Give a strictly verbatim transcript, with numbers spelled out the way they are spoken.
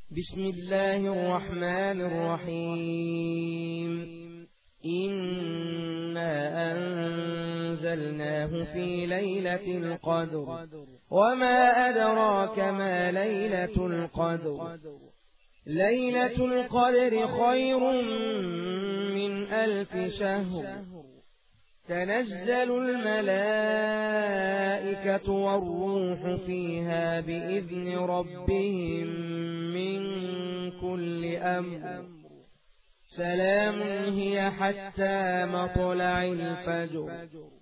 بسم الله الرحمن الرحيم. إنا أنزلناه في ليلة القدر وما أدراك ما ليلة القدر ليلة القدر خير من ألف شهر تنزل الملائكة والروح فيها بإذن ربهم من كل أمر سلام هي حتى مطلع الفجر.